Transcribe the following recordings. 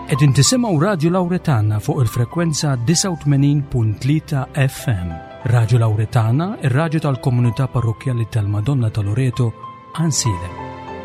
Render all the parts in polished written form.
Qegħdin tisimgħu Radio Lawretana fuq il-frekwenza 89.3 FM. Radio Lawretana, ir-radju tal-Komunità Parrokjali tal-Madonna ta' Loreto, Ansilem.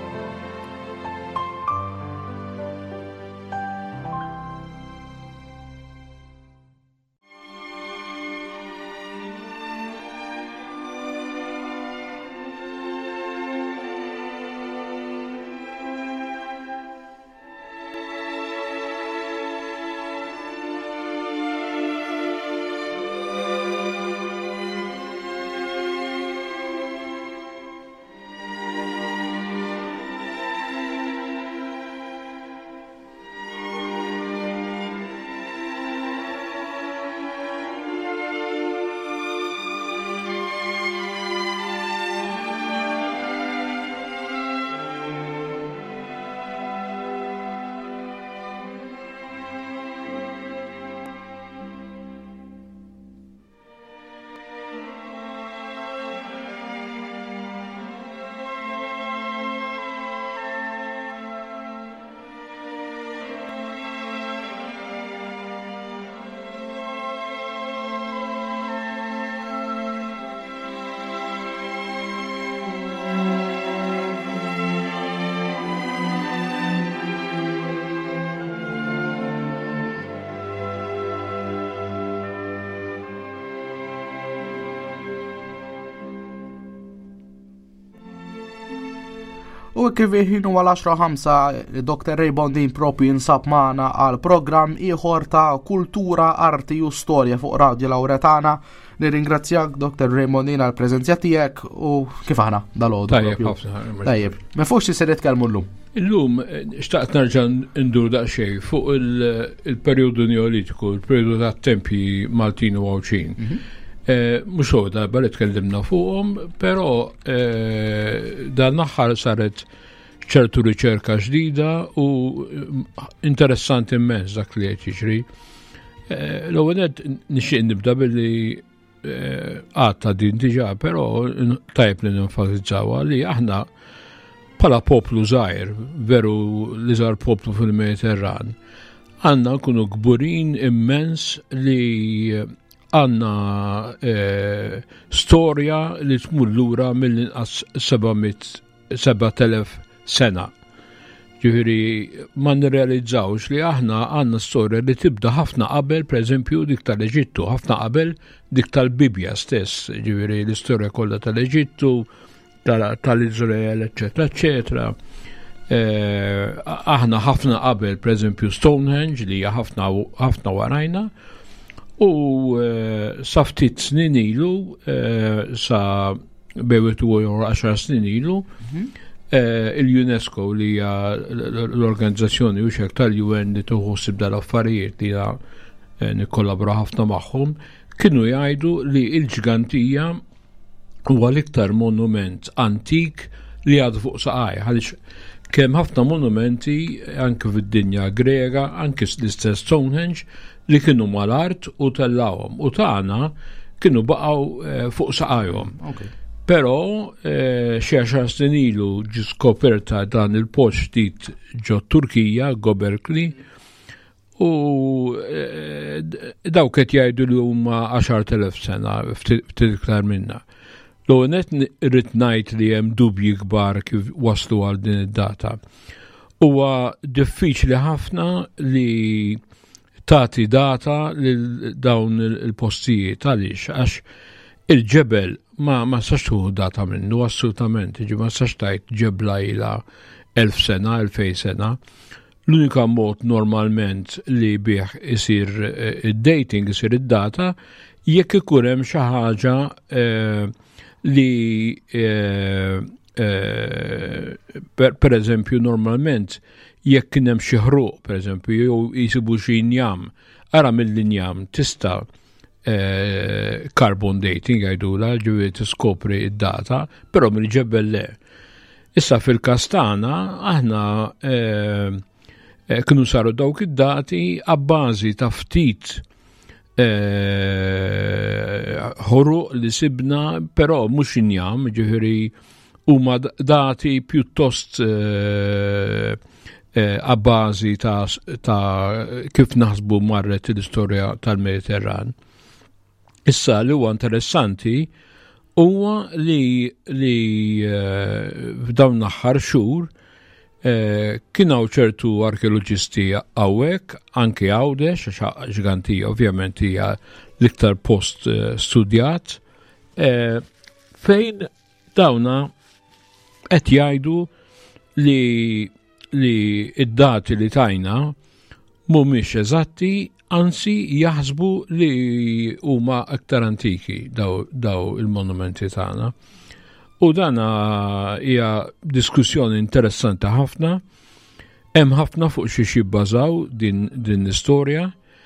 U kif ħinu għal 10:05 Dr. Ray Bondin propju jinsab magħna għal programm ieħor ta' kultura, arti u storja fuq Radio Lawretana. Nirringrazzjak Dr. Ray Bondin għal preżenzja tiegħek u kif aħna dal-għodu. Tajjeb, ma fuqx se nitkellmu llum. Illum xtaqt nerġa' ndur daqsxejn fuq il-perjodu neolitiku, il-perjodu tat-tempji Maltin u Għawċin. Mux għoda, bħal tkellimna fuqhom, pero dan naħħar saret ċertu riċerka ġdida u interessanti immens dak li qed jiġri. L-ewwel nixtieq nibda billi għadta din diġà, però tajb li nenfasizzawha li aħna bħala poplu żgħir, veru li żgħar poplu fil-Mediterran, għandna nkunu kburin immens li għanna storja li tmur lura mill-inqas 7,000 sena. Ġifieri ma nirrealizzawx li aħna għandna storja li tibda ħafna qabel, pereżempju dik tal-Eġittu, ħafna qabel dik tal-Bibja stess, ġifieri l-istorja kollha tal-Eġittu, tal-Iżrael, eċetera, eċetera. Aħna ħafna qabel, pereżempju Stonehenge li hija ħafna warajna. U sa ftit snin ilu, sa bewet u 10 snin ilu, il-UNESCO li hija l-organizzazzjoni u xek tal-UN li tuħossib dal-affarijiet li nikkollabra ħafna magħhom, kienu jgħidu li l-ġgantija huwa l-iktar monument antik li għadu fuq saqaj, għaliex kemm ħafna monumenti anke fid-dinja Grega, anke l-istess Stonehenge, li kienu mal-art u tellawhom u tagħna kienu baqgħu fuq saqajhom. Però xi 10 snin ilu ġi skoperta dan il-post ġdid ġo Turkija, Göbekli, u dawk qed jgħidu li huma 10,000 sena ftit iktar minna. L-għonet irrid ngħid li hemm dubji kbar kif waslu għal din id-data. Huwa diffiċli ħafna li tagħti data lil dawn il-postijiet għaliex għax il-ġebel ma sax tuħu data minnu assolutament, ma sax tajt ġebla ilha 1000 sena, 2000 sena. L-unika mod normalment li bih isir id-dating, isir id-data, jekk ikun hemm xi ħaġa li per eżempju normalment jekk kien hemm xi ħruq, pereżempju, jew jisibu xi injam, ara mill-injam tista' carbon dating għajdula, ġifieri tiskopri id-data, però mill-ġebel le. Issa fil-Kastana aħna kienu saru dawk id-dati għabbażi ta' ftit ħoruq li sibna, però mhux injam, ġifieri huma dati pjuttost għabbażi ta' kif naħsbu marret l-istorja tal-Mediterran. Issa li huwa interessanti huwa li f'dawn l-aħħar xhur kien hawn ċertu arkeoloġisti hawnhekk, anke Għawdex, Ġgantija ovvjament hija l-iktar post studjat, fejn dawna qed jgħidu li id-dati li tajna mhumiex eżatti, anzi jaħsbu li huma aktar antiki daw il-monumenti tagħna. U dana hija diskussjoni interessanti ħafna, hemm ħafna fuq xi jibbażaw din l-istorja.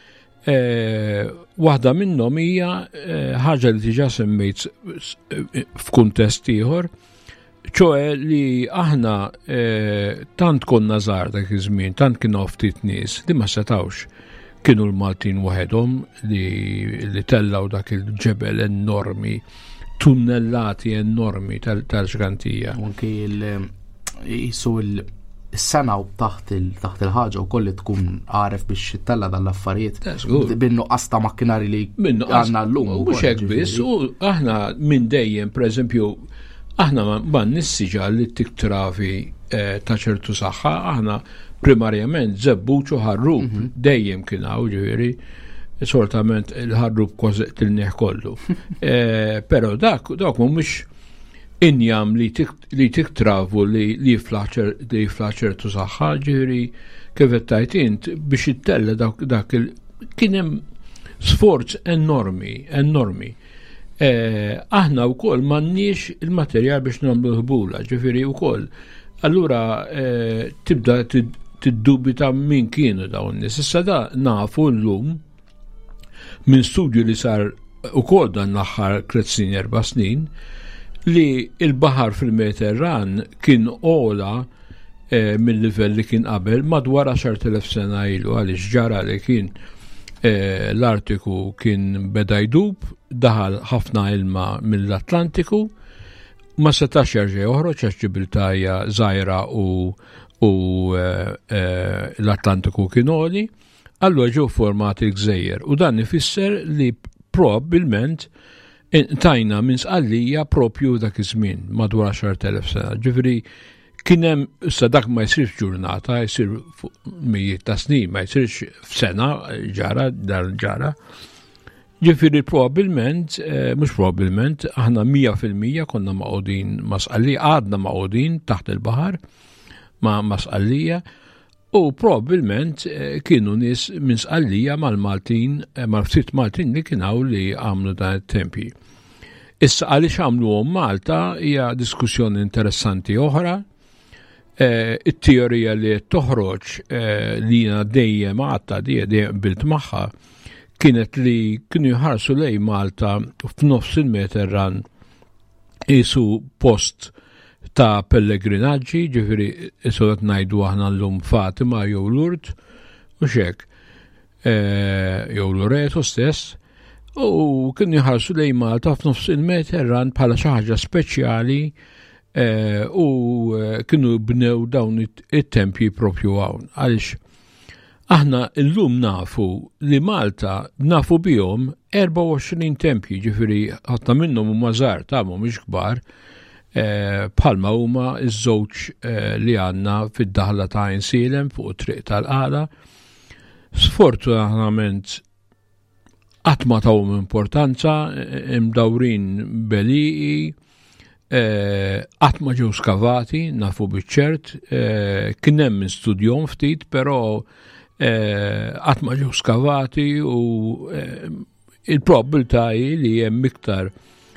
Waħda minnhom hija ħaġa li diġà semmejt f'kuntest ieħor, ċoe li aħna tant konna żgħar dak iż-żmien, tant kienu ftit nies li ma setawx kienu l-Maltin waħedhom li tellaw dak il-ġebel enormi, tunnellati enormi tal-Ġgantija. Anki jisu il-sena taħt il-ħaġa u kolli tkun għaref biex tella dal-affarijiet bin-nuqqas ta' makkinari li għandna llum. Mhux hekk biss, u aħna minn dejjem, pereżempju, aħna ma nissiġa li tiktrafi ta' ċertu saħħa, aħna primarjament żebbuċ u ħarrub dejjem kien hawn, ġifieri sortament il-ħarrub kważi tilnieħ kollu. Però dak mhumiex injam li tiktravu li jiflaħ ċertu saħħa, ġifieri kif qed tajt int biex ittella dak kien hemm sforz enormi. Aħna wkoll m'għandniex il-materjal biex nagħmlu ħbula, ġifieri wkoll. Allura tibda tiddubita min kienu dawn nies. Issa da nafu llum minn studju li sar ukoll dan l-aħħar 4 snin li il-baħar fil-Mediterran kien ola mill-livell li kien qabel madwar 10,000 sena ilu, għaliex ġara li kien l-Artiku kien beda jdub, daħal ħafna ilma mill-Atlantiku, ma setax jerġa' joħroġ għax Ġibilta hija żgħira u l-Atlantiku kien għoli, allura ġew formati l-gżejjer. U dan ifisser li probabbilment tajna minn sqallija propju dak iż-żmien madwar 10,000 sena. Ġifieri kien hemm issa dak ma jsirx ġurnata, jsir mijiet ta' snin, ma jsirx f'sena ġara. Ġifieri probabbilment, mhux probabbilment, aħna 100% konna maqgħudin ma' sqallija, għadna maqgħudin taħt il-baħar ma' sqallija, u probabbilment kienu nies minn sqallija mal-Maltin, mal-ftit Maltin li kien hawn li għamlu dan it-tempji. Issa għaliex għamluhom Malta hija diskussjoni interessanti oħra. It-teorija li toħroġ li jiena dejjem għadta dejjem bilt magħha kienet li kienu jħarsu lej Malta f'nofs il-Mediterran isu post ta' pellegrinaġġi, ġifieri isu qed ngħidu aħna llum Fatima jew Lourdes u x'hekk jew Loreto stess, u kienu jħarsu lej Malta f'nofs il-Mediterran bħala xi ħaġa speċjali u kienu bnew dawn it-tempji propju hawn. Għaliex aħna llum nafu li Malta nafu bihom 24 tempji, ġifieri ħafna minnhom huma żgħar ta' mhumiex kbar, bħalma huma iż-żewġ li għandna fid-daħla ta' Insilem fuq it-triq tal-Qala. Sfortunatament qatt ma tawhom importanza, imdawrin beliqi, qatt ma ġew skavati, nafu biċ-ċert, kien hemm min studjom ftit, però qatt ma ġew skavati u il-probabilità li hemm iktar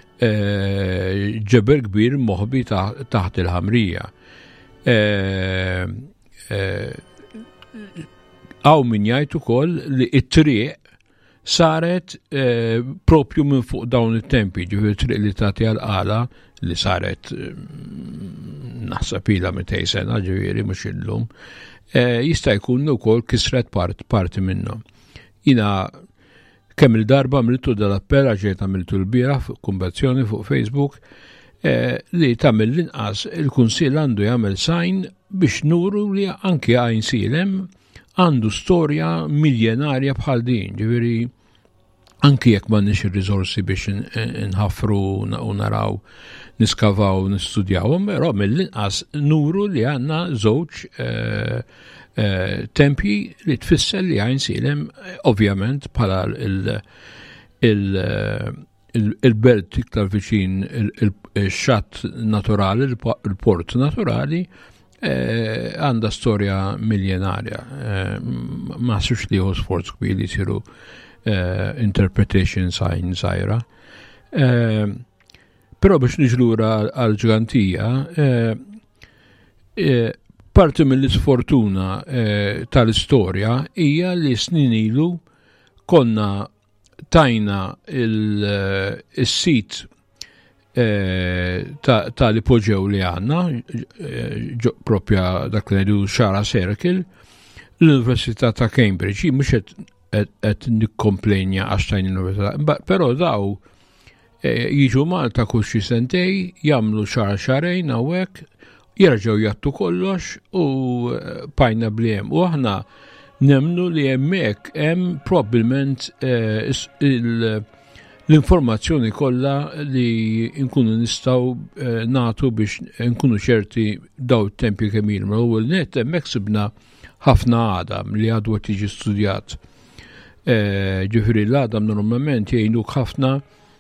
ġebel kbir moħbi taħt il-ħamrija. Għaw min jgħid ukoll li t-triq saret propju minn fuq dawn it-tempi, ġifieri triq li tagħti għal-Qala li saret naħseb ilha 200 sena, ġifieri mhux illum, jista' jkun ukoll kisret parti minnhom. Jiena kemm il-darba għamiltu dal-appell ġejt għamiltu l-bieraħ fuq konverzjoni fuq Facebook li tagħmel l-inqas il-Kunsill għandu jagħmel sajn biex nuru li anke Għajn Silem għandu storja miljenarja bħal din, ġifieri anke jekk m'għandniex ir-riżorsi biex nħaffru u naraw, niskavaw, nistudjawhom, però mill-inqas nuru li għandna żewġ tempji li tfisser li Għajn Silem ovvjament bħala il-belt iktar viċin il-xatt naturali, il-port naturali, għanda storja miljenarja. Ma sux li sforz kbir li siru interpretation sign zaħira. Però biex niġlura għal-ġgantija, parti mill-isfortuna tal-istorja hija li snin ilu konna tajna il-sit tal-ipoġew li għanna, propja dak li għedu Xara Circle, l-Università ta' Cambridge, mux għed nikkomplenja għax tajn l-Università, pero daw jiġu Malta kuxi sentej, jamlu xarajn għawek, jirġaw jattu kollox u pajna bliem. U aħna nemnu li hemmhekk hemm probabbilment l-informazzjoni kollha li nkunu nistgħu nagħtu biex nkunu ċerti daw it-tempji kemm ilma. U l-net hemmhekk sibna ħafna għadam li għadu qed jiġi studjat. Ġifieri l-għadam normalment jgħinuk ħafna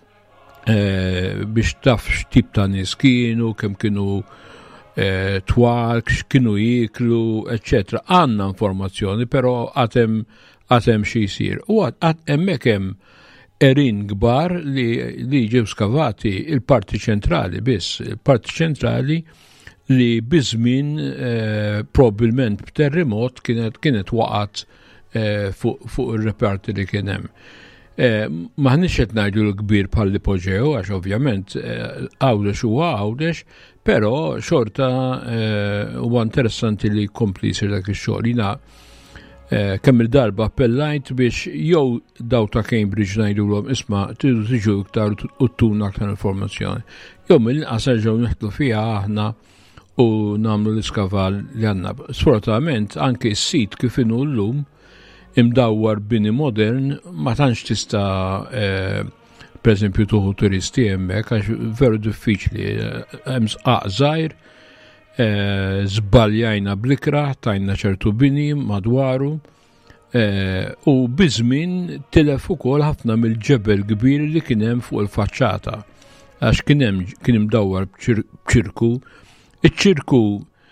biex taf x'tip ta' nies kienu, kemm kienu twal, x'kienu jiklu, eccetera. Għandna informazzjoni, però għatem xi jsir. U hemmhekk hemm erin kbar li ġew skavati il-parti ċentrali biss, il-parti ċentrali li biżmien probabbilment b'terremot kienet waqgħet fuq ir-reparti li kien hemm. Maħniex qed ngħidu l-kbir bħal Poġew għax ovvjament Għawdex huwa Għawdex, però xorta huwa interessanti li jkompli jsir dak ix-xogħol. Jiena kemm il-darba appellajt biex jew daw ta' Cambridge ngħidulhom isma' tridu tiġu iktar u ttuna aktar informazzjoni. Jew mill-inqas nerġgħu neħdu fiha aħna u nagħmlu l-iskaval li għandna. Sfortunatament anke s-sit kif inhu llum imdawwar bini modern ma tantx tista' pereżempju tuħu turisti hemmhekk għax veru diffiċli. Hemm sqaq żgħir, żbaljajna bl-ikra, tajna ċertu bini madwaru u biżmien tilef ukoll ħafna mill-ġebel kbir li kien hemm fuq il-faċċata għax kien imdawwar b'ċirku. Iċ-ċirku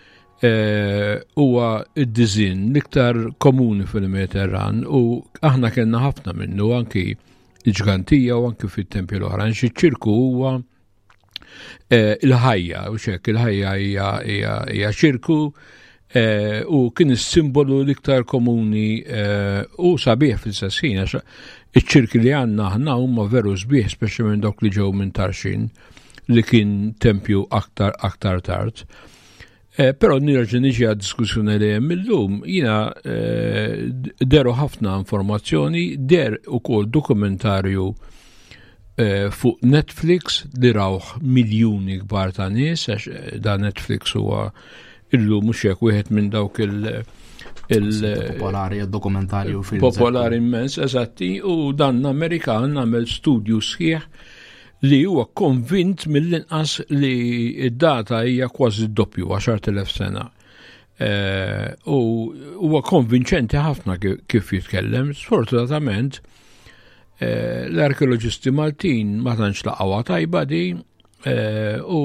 huwa id-diżinn l-iktar komuni fil-Mediterran u aħna kellna ħafna minnu anki l-ġgantija u anki fit-tempji l-oħra. Iċ-ċirku huwa il-ħajja, u xek il-ħajja hija ċirku u kien is-simbolu l-iktar komuni u sabiħ fil-sassin. Iċ-ċirki li għandna aħna huma veru sbieħ, speċjalment dawk li ġew minn Tarxin li kien tempju aktar tard. Però nirġa' niġi għad-diskussjoni li hemm illum, jiena deru ħafna informazzjoni, der ukoll dokumentarju fuq Netflix li rawh miljuni kbar ta' nies, għax da Netflix huwa illum mhux hekk wieħed minn dawk popolari dokumentarju film popolari immens, eżatti, u dan Amerikan għamel studju sħiħ li huwa konvint mill-inqas li id-data hija kważi d-doppju 10,000 sena. U huwa konvinċenti ħafna kif jitkellem. Sfortunatament l-arkeoloġisti Maltin ma tantx laqgħuha tajba di u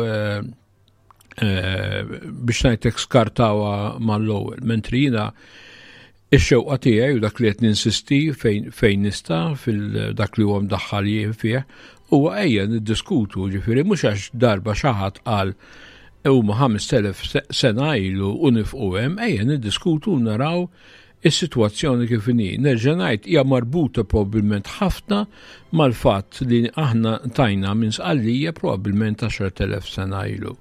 biex ngħidlek skartawha mal-ewwel. Mentri jiena ix-xewqa tiegħi u dak li qed ninsisti fejn nista' fil-dak li huwa mdaħħal jien fih huwa ejja niddiskutu, ġifieri mhux għax darba xi ħadd qal huma 5,000 sena ilu u nifqu hemm, ejja niddiskutu naraw is-sitwazzjoni kif inhi. Nerġa' ngħid hija marbuta probabbilment ħafna mal-fatt li aħna tajna minn sqallija probabbilment 10,000 sena ilu.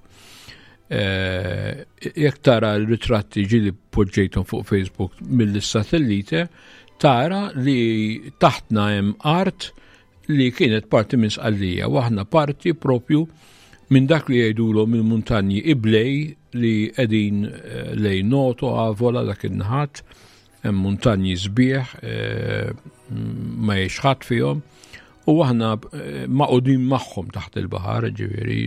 Jekk tara l-ritratti ġili poġġejthom fuq Facebook mill-satellite, tara li taħtna hemm art li kienet parti minn sqallija, waħna parti propju minn dak li jgħidulhom il-muntanji Iblej li qegħdin lejn Noto Avola dak in-naħat, hemm muntanji sbieħ ma jgħix fihom, u aħna maqudin magħhom taħt il-baħar, ġifieri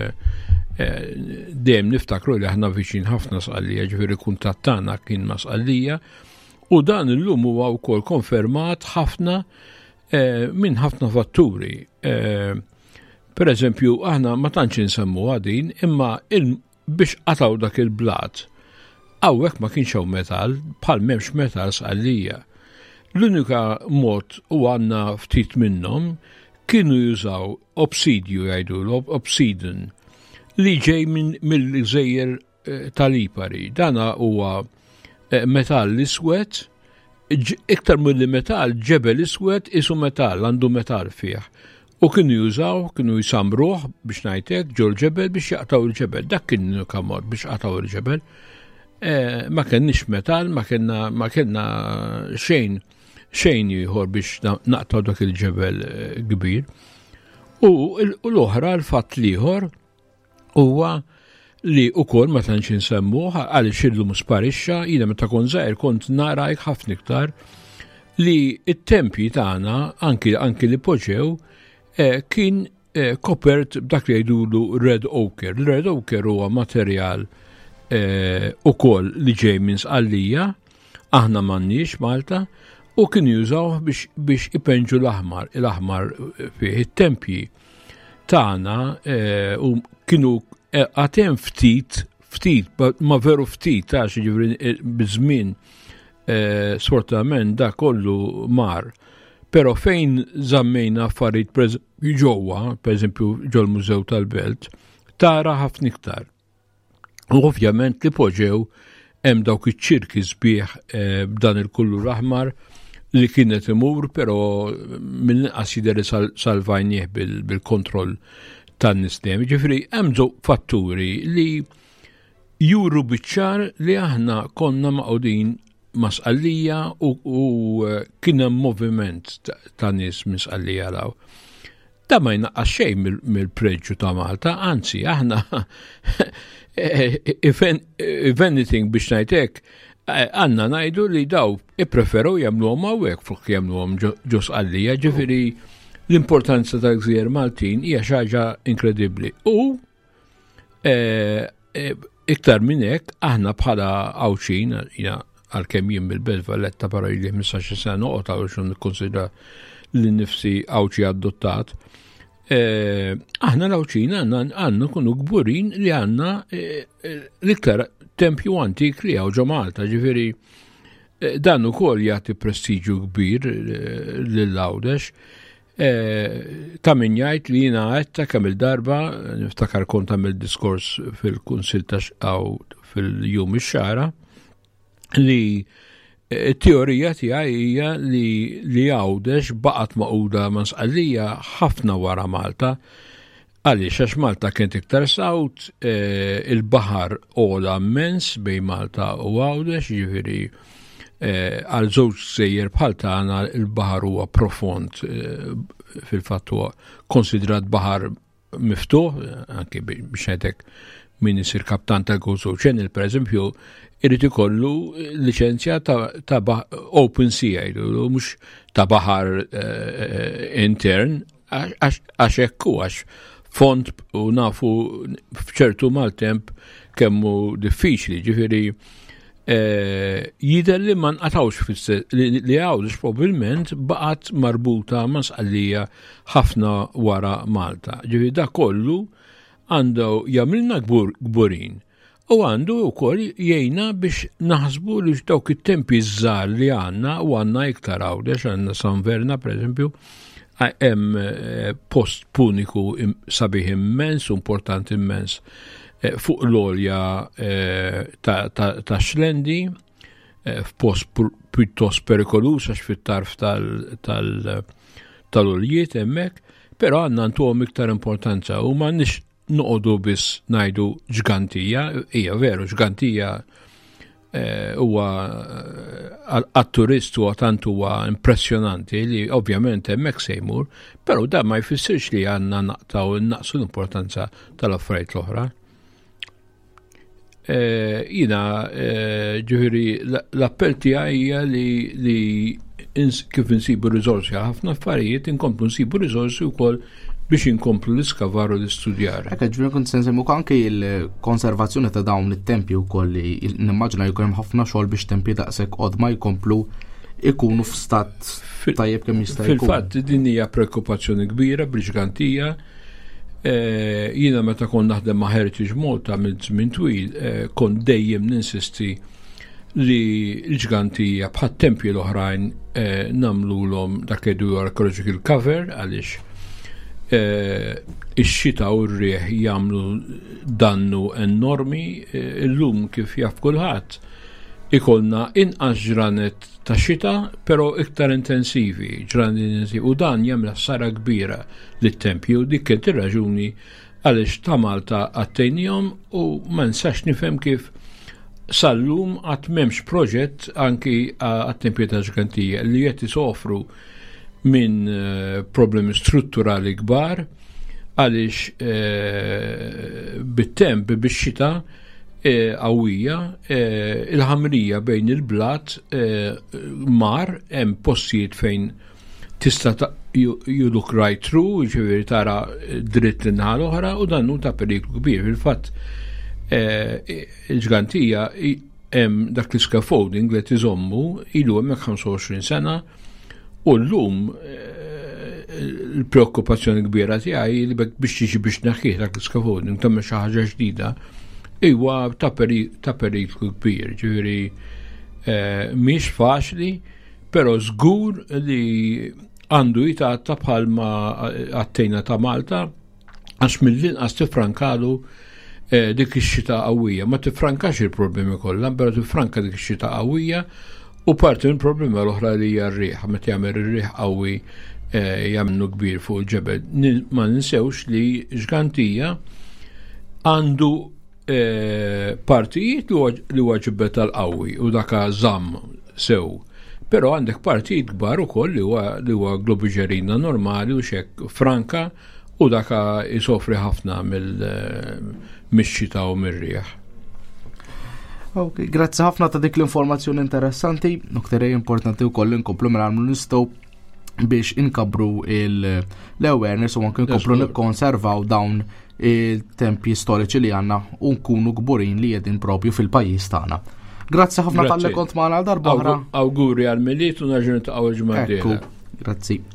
dejjem niftakru li aħna viċin ħafna Sqallija, ġifieri kuntatt tagħna kien ma' Sqallija, u dan illum huwa wkoll konfermat ħafna minn ħafna fatturi. Per eżempju, aħna ma tantx insemmu għadin, imma biex qataw dak il-blat, hawnhekk ma kienx hawn metall, bħal m'hemmx metall Sqallija. L-unika mod u għandna ftit minnhom kienu jużaw obsidju jgħidulu, obsidian, li ġej mill-gżejjer tal-Lipari. Dana huwa metall iswed, iktar mill-metall ġebel iswed isu metall, għandu metall fih. U kienu jużaw, kienu jisamruħ biex ngħidlek ġol ġebel biex jaqtaw il-ġebel. Dak kienu kamod biex jaqtaw il-ġebel. Ma kenniex metall, ma kellna xejn ieħor biex naqtaw dak il-ġebel kbir. U l-oħra l-fatt ieħor huwa li wkoll ma tantx insemmuh għaliex illum sparixxa, jiena meta kont żgħir kont nara ħafna iktar li t-tempji tagħna anki li poġġew kien kopert b'dak li jgħidulu red ochre. L-red ochre huwa materjal ukoll li ġej minn Sqallija, aħna m'għandniex Malta, u kien jużaw biex ipenġu l-aħmar. Il-aħmar fih it-tempji tagħna u kienu għatem ftit, ma veru ftit, għax ġifri bizmin sfortunatament da kollu mar. Pero fejn zammejna affarijiet ġewwa, pereżempju ġol Mużew tal-Belt, tara ħafna iktar. U ovvjament li poġġew hemm dawk iċ-ċirki sbieħ b'dan il-kullu aħmar li kienet imur, però mill-inqas jidher salvajnieh bil-kontroll tan-nistem. Ġifieri hemm fatturi li juru biċ-ċar li aħna konna maqudin ma' Sqallija u kien hemm moviment ta' nies minn Sqallija law. Da ma jnaqqas xejn mill-preġġu ta' Malta, anzi aħna if anything biex ngħidlek għandna ngħidu li daw ippreferew jagħmluhom hawnhekk flok jagħmluhom ġo Sqallija, ġifieri l-importanza tal-Gżejjer Maltin hija xi ħaġa inkredibbli. U iktar minn hekk aħna bħala Awċin, għalkemm jien bil-Belt Valletta però jili 15 sena noqgħod għaliex nikkonsidra li nnifsi Awċi adottat. Aħna l-Awċin għandna nkunu kburin li għandna l-iktar tempju antik li hawn ġo Malta, ġifieri dan ukoll jagħti prestiġju kbir lill-Għawdex. Ta' min jgħid li jiena għedta kemm il-darba, niftakar kont għamil diskors fil-Kunsill fil-jum ix-xara, li t-teorija tiegħi hija li Għawdex baqgħet maquda ma' Sqallija ħafna wara Malta, għaliex għax Malta kienet iktar sawt, il-baħar ola immens bejn Malta u Għawdex, ġifieri għal żewġ gżejjer bħal tagħna il-baħar huwa profond, fil-fatt huwa konsidrat baħar miftuħ, anke biex ngħidlek min isir kaptan ta' Gozo Channel, pereżempju, irid ikollu liċenzja ta' open sea, mhux ta' baħar intern, għax hekk għax font u nafu f'ċertu maltemp kemmu diffiċli, ġifieri jidher li ma nqatawx li Għawdex probabbilment baqgħet marbuta ma' Sqallija ħafna wara Malta. Ġifieri dak kollu għandu jagħmilna kburin u għandu wkoll jgħinna biex naħsbu li dawk it-tempi żgħar li għandna u għandna iktar Għawdex, għandna San Verna pereżempju, hemm post puniku sabiħ immens, importanti immens fuq l-olja ta' Xlendi, f'post pjuttost perikolus għax fit-tarf tal-oljiet hemmhekk, però għandna ntuhom iktar importanza u m'għandniex noqogħdu biss ngħidu ġgantija, hija veru ġgantija huwa għat-turist huwa tant huwa impressjonanti li ovvjament hemmhekk se jmur, però da ma jfissirx li għandna naqsu l-importanza tal-affarijiet l-oħra. Jina ġifieri l-appell tiegħi hija li kif insibu riżorsi għal ħafna affarijiet inkomplu nsibu riżorsi wkoll biex inkomplu l-iskavar u l-istudjar. Ġifieri kont se nsemmu anke l-konservazzjoni ta' dawn it-tempji wkoll li nimmaġina jkun hemm ħafna xogħol biex tempji daqshekk qodma jkomplu ikunu f'stat tajjeb kemm jista' jkun. Fil-fatt din hija preokkupazzjoni kbira bil-ġgantija. Jiena meta kont naħdem ma' Heritage Malta mill-żmien twil, kont dejjem ninsisti li l-ġgantija bħat tempji l-oħrajn namlulhom dak li archaeological cover għaliex ix-xita u r-rieħ jagħmlu dannu enormi. Illum kif jaf kulħadd ikolna inqas ġranet ta' xita, però iktar intensivi, u dan jagħmel ħsara kbira lit-tempji u dik kienet ir-raġuni għaliex ta' Malta għattejnihom u ma nsax nifhem kif sal-lum għat m'hemmx proġett anki għat-tempji ta' ġgantija li qed isofru minn problemi strutturali kbar għaliex bit-temp bix-xita qawwija il-ħamrija bejn il-blat mar hemm postijiet fejn tista' you look right through, ġifieri tara dritt in-naħa l-oħra u dan hu ta' periklu kbir. Fil-fatt il-ġgantija hemm dak l-scaffolding li qed iżommu ilu hemmhekk 25 sena u llum il-preokkupazzjoni kbira tiegħi li biex tiġi biex naħħih dak l-scaffolding tagħmel xi ħaġa ġdida iwa ta' periklu kbir, ġifieri mhix faċli, però żgur li għandu jitgħatta bħalma għattejna ta' Malta għax mill-inqas tifrankalu dik ix-xita qawwija. Ma tifrankax il-problemi kollha, però tifranka dik ix-xita qawwija u parti mill problema l-oħra li hija r-riħ, meta jagħmel ir-riħ qawwi jagħmlu kbir fuq il-ġebel. Ma ninsewx li ġgantija għandu partijiet li huwa ġibbet tal-qawwi u daka żamm sew. Però għandek partijiet kbar ukoll li huwa globiġerina normali u xek franka u daka isofri ħafna mill-xita u mir-riħ. Ok, grazzi ħafna ta' dik l-informazzjoni interessanti, nokterej importanti wkoll inkomplu mill-għamlu nistgħu biex inkabru l-awareness u anke nkomplu nikkonservaw dawn il-tempji storiċi li għandna u nkunu kburin li jedin propju fil-pajjiż tagħna. Grazzi ħafna tal-li kont magħna għal darba oħra. Awguri għal-miliet u nerġgħu niltaqgħu l-ġimgħa d-dieħla. Grazzi.